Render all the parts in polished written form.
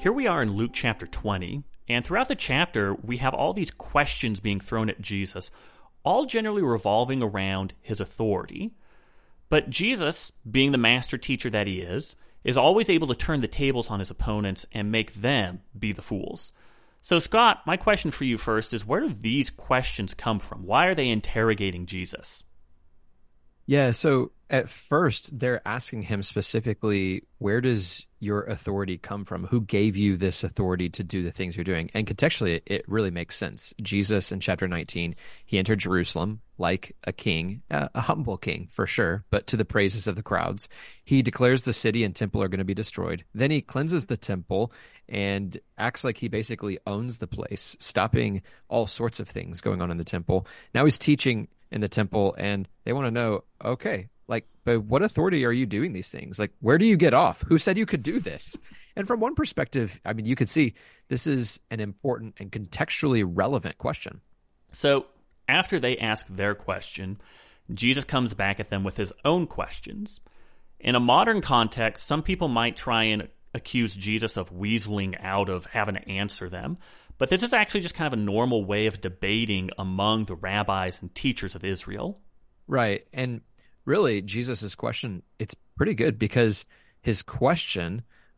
Here we are in Luke chapter 20, and throughout the chapter, we have all these questions being thrown at Jesus, all generally revolving around his authority. But Jesus, being the master teacher that he is always able to turn the tables on his opponents and make them be the fools. So Scott, my question for you first is, where do these questions come from? Why are they interrogating Jesus? Yeah, so at first they're asking him specifically, where does your authority come from? Who gave you this authority to do the things you're doing? And contextually, it really makes sense. Jesus in chapter 19, he entered Jerusalem like a king, a humble king for sure, but to the praises of the crowds. He declares the city and temple are going to be destroyed. Then he cleanses the temple and acts like he basically owns the place, stopping all sorts of things going on in the temple. Now he's teaching in the temple, and they want to know, okay, like, but what authority are you doing these things? Like, where do you get off? Who said you could do this? And from one perspective, I mean, you could see this is an important and contextually relevant question. So after they ask their question, Jesus comes back at them with his own questions. In a modern context, some people might try and accuse Jesus of weaseling out of having to answer them. But this is actually just kind of a normal way of debating among the rabbis and teachers of Israel. Right. And really, Jesus' question, it's pretty good because his question,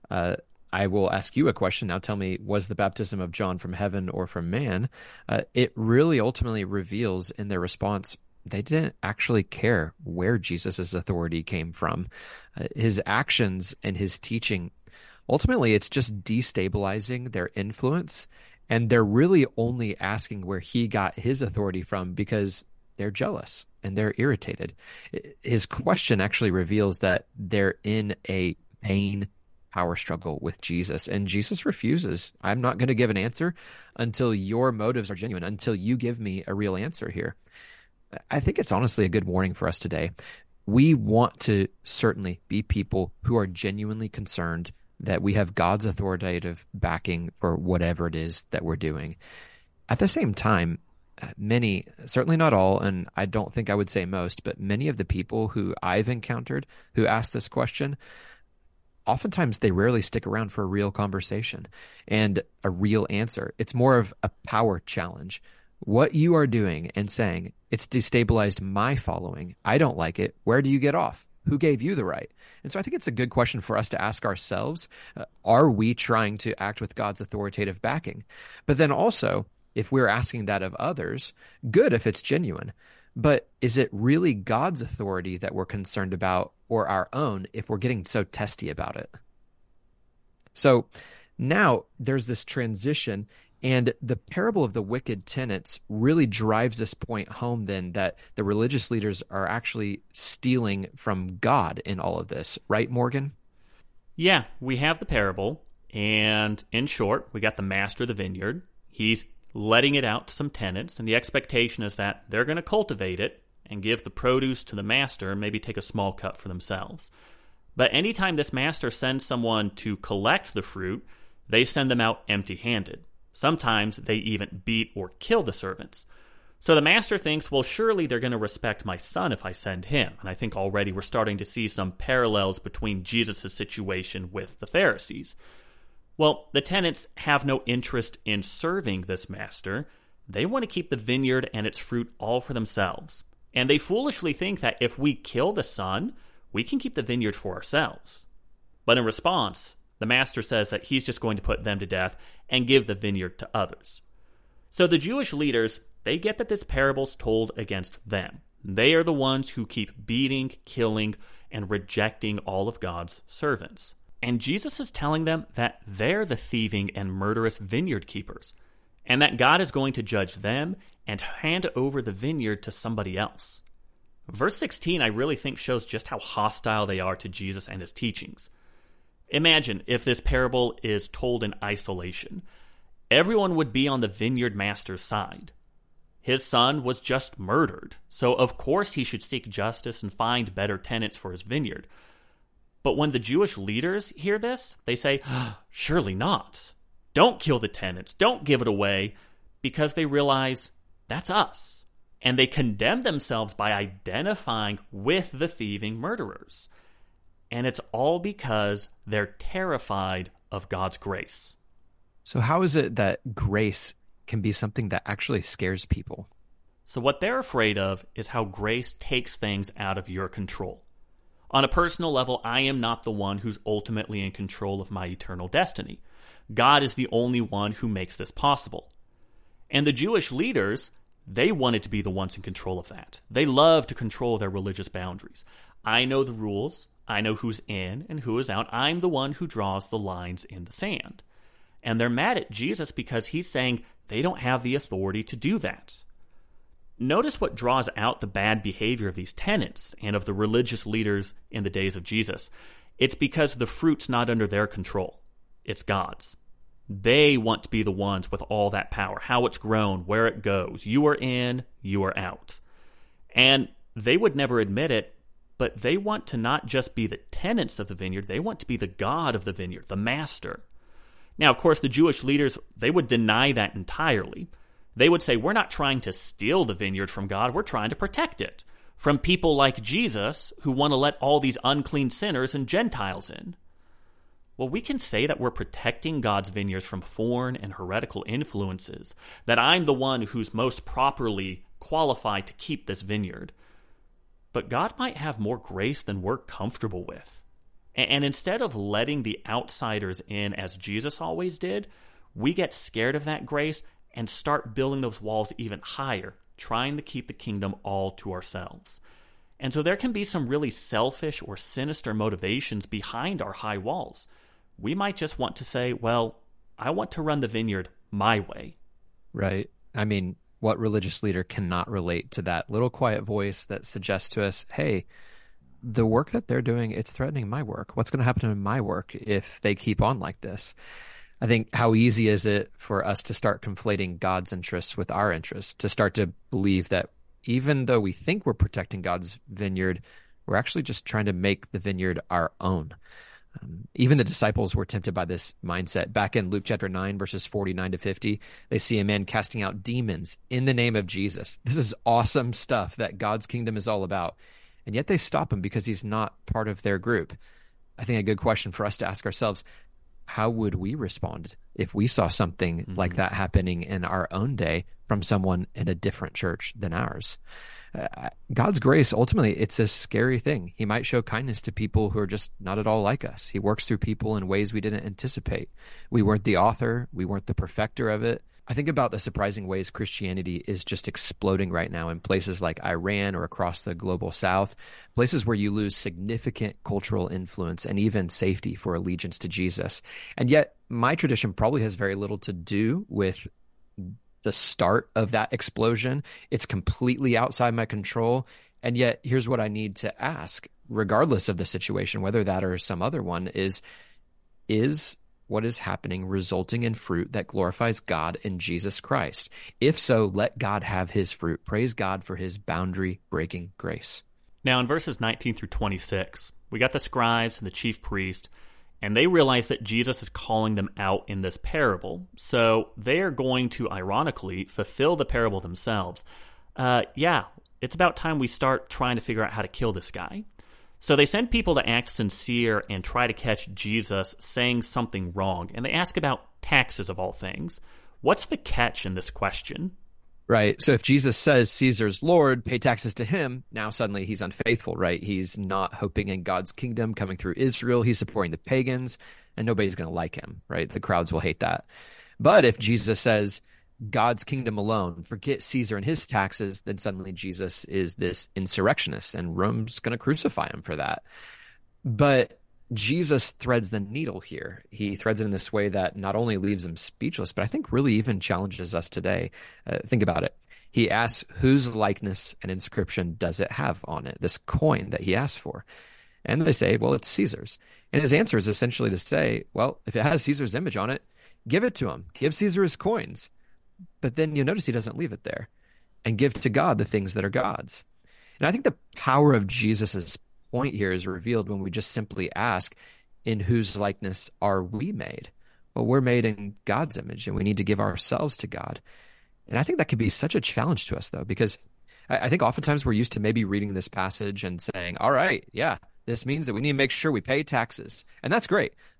I will ask you a question. Now tell me, was the baptism of John from heaven or from man? It really ultimately reveals in their response, they didn't actually care where Jesus' authority came from. His actions and his teaching, ultimately, it's just destabilizing their influence. And they're really only asking where he got his authority from because they're jealous and they're irritated. His question actually reveals that they're in a vain power struggle with Jesus. And Jesus refuses. I'm not going to give an answer until your motives are genuine, until you give me a real answer here. I think it's honestly a good warning for us today. We want to certainly be people who are genuinely concerned that we have God's authoritative backing for whatever it is that we're doing. At the same time, many, certainly not all, and I don't think I would say most, but many of the people who I've encountered who ask this question, oftentimes they rarely stick around for a real conversation and a real answer. It's more of a power challenge. What you are doing and saying, it's destabilized my following. I don't like it. Where do you get off? Who gave you the right? And so I think it's a good question for us to ask ourselves, are we trying to act with God's authoritative backing? But then also, if we're asking that of others, good if it's genuine. But is it really God's authority that we're concerned about or our own if we're getting so testy about it? So now there's this transition. And the parable of the wicked tenants really drives this point home then that the religious leaders are actually stealing from God in all of this. Right, Morgan? Yeah, we have the parable. And in short, we got the master of the vineyard. He's letting it out to some tenants. And the expectation is that they're going to cultivate it and give the produce to the master and maybe take a small cut for themselves. But anytime this master sends someone to collect the fruit, they send them out empty-handed. Sometimes they even beat or kill the servants. So the master thinks, well, surely they're going to respect my son if I send him. And I think already we're starting to see some parallels between Jesus' situation with the Pharisees. Well, the tenants have no interest in serving this master. They want to keep the vineyard and its fruit all for themselves. And they foolishly think that if we kill the son, we can keep the vineyard for ourselves. But in response, the master says that he's just going to put them to death and give the vineyard to others. So the Jewish leaders, they get that this parable's told against them. They are the ones who keep beating, killing, and rejecting all of God's servants. And Jesus is telling them that they're the thieving and murderous vineyard keepers, and that God is going to judge them and hand over the vineyard to somebody else. Verse 16, I really think, shows just how hostile they are to Jesus and his teachings. Imagine if this parable is told in isolation. Everyone would be on the vineyard master's side. His son was just murdered, so of course he should seek justice and find better tenants for his vineyard. But when the Jewish leaders hear this, they say, surely not. Don't kill the tenants, don't give it away, because they realize that's us. And they condemn themselves by identifying with the thieving murderers. And it's all because they're terrified of God's grace. So how is it that grace can be something that actually scares people? So what they're afraid of is how grace takes things out of your control. On a personal level, I am not the one who's ultimately in control of my eternal destiny. God is the only one who makes this possible. And the Jewish leaders, they wanted to be the ones in control of that. They love to control their religious boundaries. I know the rules. I know who's in and who is out. I'm the one who draws the lines in the sand. And they're mad at Jesus because he's saying they don't have the authority to do that. Notice what draws out the bad behavior of these tenants and of the religious leaders in the days of Jesus. It's because the fruit's not under their control. It's God's. They want to be the ones with all that power, how it's grown, where it goes. You are in, you are out. And they would never admit it, but they want to not just be the tenants of the vineyard, they want to be the God of the vineyard, the master. Now, of course, the Jewish leaders, they would deny that entirely. They would say, we're not trying to steal the vineyard from God, we're trying to protect it from people like Jesus who want to let all these unclean sinners and Gentiles in. Well, we can say that we're protecting God's vineyards from foreign and heretical influences, that I'm the one who's most properly qualified to keep this vineyard. But God might have more grace than we're comfortable with. And instead of letting the outsiders in as Jesus always did, we get scared of that grace and start building those walls even higher, trying to keep the kingdom all to ourselves. And so there can be some really selfish or sinister motivations behind our high walls. We might just want to say, well, I want to run the vineyard my way. Right. I mean, what religious leader cannot relate to that little quiet voice that suggests to us, hey, the work that they're doing, it's threatening my work. What's going to happen to my work if they keep on like this? I think how easy is it for us to start conflating God's interests with our interests, to start to believe that even though we think we're protecting God's vineyard, we're actually just trying to make the vineyard our own. Even the disciples were tempted by this mindset. Back in Luke chapter 9, verses 49 to 50, they see a man casting out demons in the name of Jesus. This is awesome stuff that God's kingdom is all about. And yet they stop him because he's not part of their group. I think a good question for us to ask ourselves, how would we respond if we saw something like that happening in our own day from someone in a different church than ours? God's grace, ultimately, it's a scary thing. He might show kindness to people who are just not at all like us. He works through people in ways we didn't anticipate. We weren't the author. We weren't the perfecter of it. I think about the surprising ways Christianity is just exploding right now in places like Iran or across the global south, places where you lose significant cultural influence and even safety for allegiance to Jesus. And yet my tradition probably has very little to do with the start of that explosion. It's completely outside my control. And yet here's what I need to ask, regardless of the situation, whether that or some other one, is what is happening resulting in fruit that glorifies God in Jesus Christ? If so, let God have his fruit. Praise God for his boundary-breaking grace. Now, in verses 19 through 26, we got the scribes and the chief priest, and they realize that Jesus is calling them out in this parable. So they are going to, ironically, fulfill the parable themselves. It's about time we start trying to figure out how to kill this guy. So they send people to act sincere and try to catch Jesus saying something wrong. And they ask about taxes of all things. What's the catch in this question? Right. So if Jesus says Caesar's Lord, pay taxes to him, now suddenly he's unfaithful, right? He's not hoping in God's kingdom coming through Israel. He's supporting the pagans, and nobody's going to like him, right? The crowds will hate that. But if Jesus says God's kingdom alone, forget Caesar and his taxes, then suddenly Jesus is this insurrectionist, and Rome's going to crucify him for that. But Jesus threads the needle here. He threads it in this way that not only leaves him speechless, but I think really even challenges us today. Think about it. He asks, whose likeness and inscription does it have on it? This coin that he asks for. And they say, well, it's Caesar's. And his answer is essentially to say, well, if it has Caesar's image on it, give it to him. Give Caesar his coins. But then you notice he doesn't leave it there, and give to God the things that are God's. And I think the power of Jesus's point here is revealed when we just simply ask, in whose likeness are we made? Well, we're made in God's image, and we need to give ourselves to God. And I think that could be such a challenge to us, though, because I think oftentimes we're used to maybe reading this passage and saying, all right, yeah, this means that we need to make sure we pay taxes. And that's great.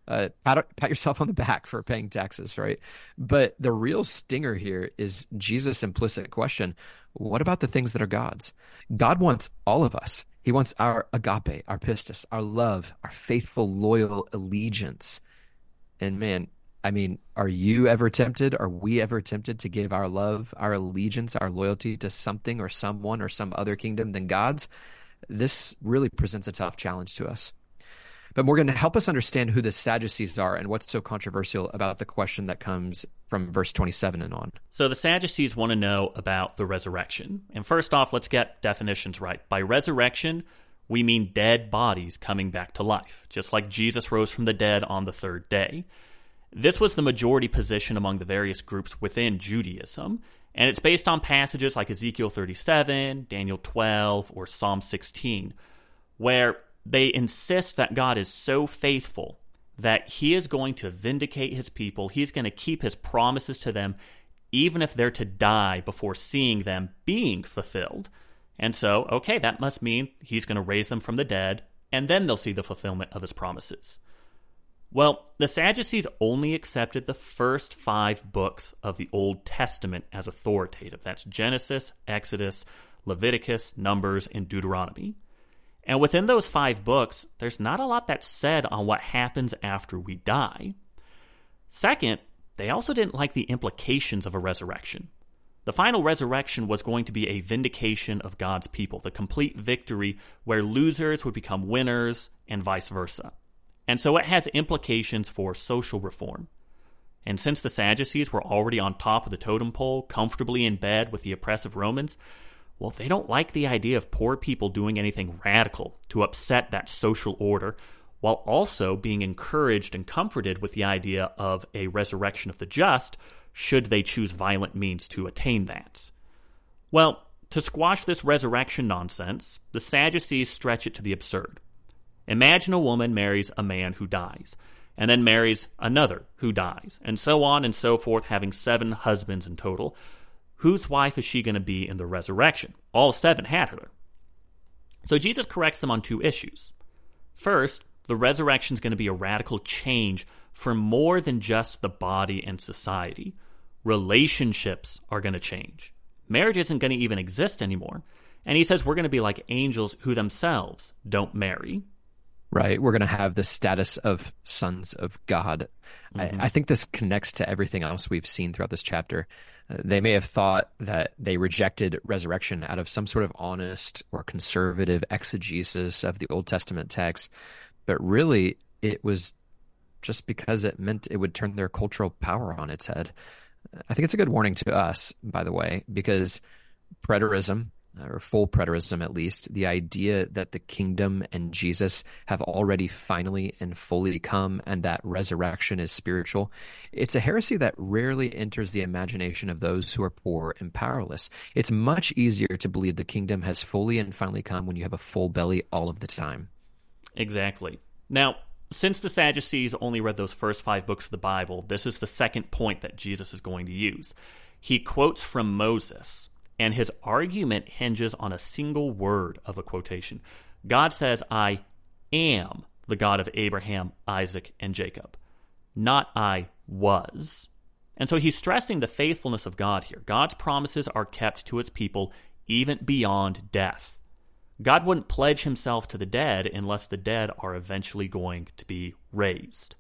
pat yourself on the back for paying taxes, right? But the real stinger here is Jesus' implicit question: what about the things that are God's? God wants all of us. He wants our agape, our pistis, our love, our faithful, loyal allegiance. And man, I mean, are you ever tempted? Are we ever tempted to give our love, our allegiance, our loyalty to something or someone or some other kingdom than God's? This really presents a tough challenge to us. But Morgan, help us understand who the Sadducees are and what's so controversial about the question that comes from verse 27 and on. So the Sadducees want to know about the resurrection. And first off, let's get definitions right. By resurrection, we mean dead bodies coming back to life, just like Jesus rose from the dead on the third day. This was the majority position among the various groups within Judaism, and it's based on passages like Ezekiel 37, Daniel 12, or Psalm 16, where they insist that God is so faithful that he is going to vindicate his people. He's going to keep his promises to them, even if they're to die before seeing them being fulfilled. And so, okay, that must mean he's going to raise them from the dead, and then they'll see the fulfillment of his promises. Well, the Sadducees only accepted the first 5 books of the Old Testament as authoritative. That's Genesis, Exodus, Leviticus, Numbers, and Deuteronomy. And within those 5 books, there's not a lot that's said on what happens after we die. Second, they also didn't like the implications of a resurrection. The final resurrection was going to be a vindication of God's people, the complete victory where losers would become winners and vice versa. And so it has implications for social reform. And since the Sadducees were already on top of the totem pole, comfortably in bed with the oppressive Romans, well, they don't like the idea of poor people doing anything radical to upset that social order, while also being encouraged and comforted with the idea of a resurrection of the just, should they choose violent means to attain that. Well, to squash this resurrection nonsense, the Sadducees stretch it to the absurd. Imagine a woman marries a man who dies, and then marries another who dies, and so on and so forth, having 7 husbands in total. Whose wife is she going to be in the resurrection? All 7 had her. So Jesus corrects them on 2 issues. First, the resurrection is going to be a radical change for more than just the body and society. Relationships are going to change. Marriage isn't going to even exist anymore. And he says we're going to be like angels who themselves don't marry. Right. We're going to have the status of sons of God. I think this connects to everything else we've seen throughout this chapter. They may have thought that they rejected resurrection out of some sort of honest or conservative exegesis of the Old Testament text, but really it was just because it meant it would turn their cultural power on its head. I think it's a good warning to us, by the way, because preterism, or full preterism at least, the idea that the kingdom and Jesus have already finally and fully come and that resurrection is spiritual, it's a heresy that rarely enters the imagination of those who are poor and powerless. It's much easier to believe the kingdom has fully and finally come when you have a full belly all of the time. Exactly. Now, since the Sadducees only read those first 5 books of the Bible, this is the second point that Jesus is going to use. He quotes from Moses, and his argument hinges on a single word of a quotation. God says, I am the God of Abraham, Isaac, and Jacob, not I was. And so he's stressing the faithfulness of God here. God's promises are kept to his people even beyond death. God wouldn't pledge himself to the dead unless the dead are eventually going to be raised.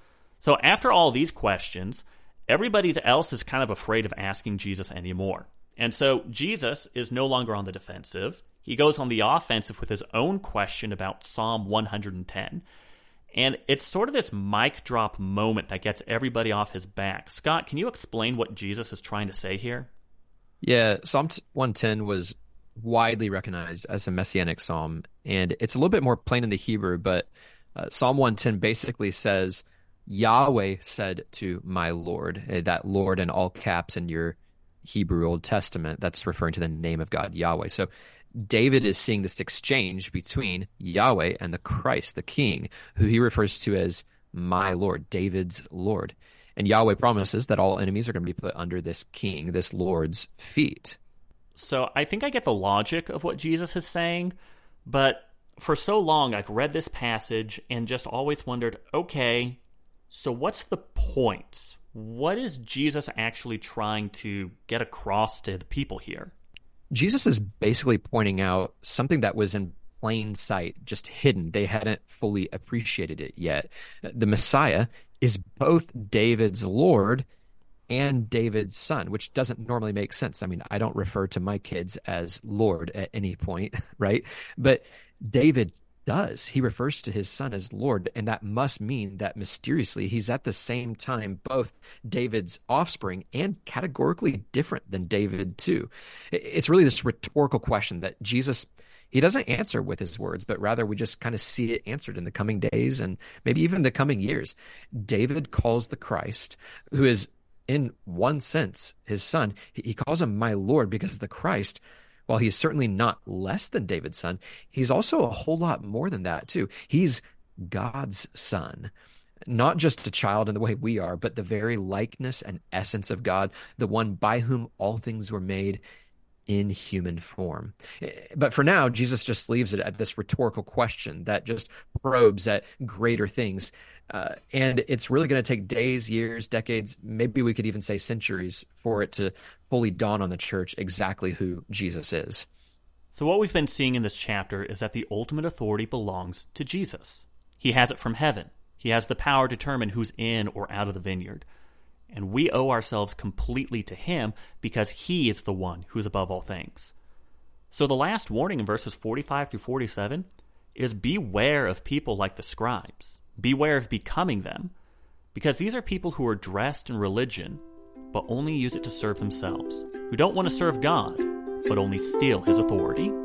So after all these questions, everybody else is kind of afraid of asking Jesus anymore. And so Jesus is no longer on the defensive. He goes on the offensive with his own question about Psalm 110. And it's sort of this mic drop moment that gets everybody off his back. Scott, can you explain what Jesus is trying to say here? Yeah, Psalm 110 was widely recognized as a messianic psalm, and it's a little bit more plain in the Hebrew, but Psalm 110 basically says, Yahweh said to my Lord, that Lord in all caps in your Hebrew Old Testament, that's referring to the name of God, Yahweh. So David is seeing this exchange between Yahweh and the Christ, the King, who he refers to as my Lord, David's Lord. And Yahweh promises that all enemies are going to be put under this King, this Lord's feet. So I think I get the logic of what Jesus is saying, but for so long I've read this passage and just always wondered, okay, So what's the point? What is Jesus actually trying to get across to the people here? Jesus is basically pointing out something that was in plain sight, just hidden. They hadn't fully appreciated it yet. The Messiah is both David's Lord and David's son, which doesn't normally make sense. I mean, I don't refer to my kids as Lord at any point, right? But David does. He refers to his son as Lord, and that must mean that mysteriously he's at the same time both David's offspring and categorically different than David too. It's really this rhetorical question that Jesus, he doesn't answer with his words, but rather we just kind of see it answered in the coming days and maybe even the coming years. David calls the Christ, who is in one sense his son, he calls him my Lord, because the Christ, while he's certainly not less than David's son, he's also a whole lot more than that too. He's God's son, not just a child in the way we are, but the very likeness and essence of God, the one by whom all things were made in human form. But for now, Jesus just leaves it at this rhetorical question that just probes at greater things. And it's really going to take days, years, decades, maybe we could even say centuries for it to fully dawn on the church exactly who Jesus is. So what we've been seeing in this chapter is that the ultimate authority belongs to Jesus. He has it from heaven. He has the power to determine who's in or out of the vineyard. And we owe ourselves completely to him because he is the one who's above all things. So the last warning in verses 45 through 47 is beware of people like the scribes. Beware of becoming them, because these are people who are dressed in religion, but only use it to serve themselves, who don't want to serve God, but only steal his authority.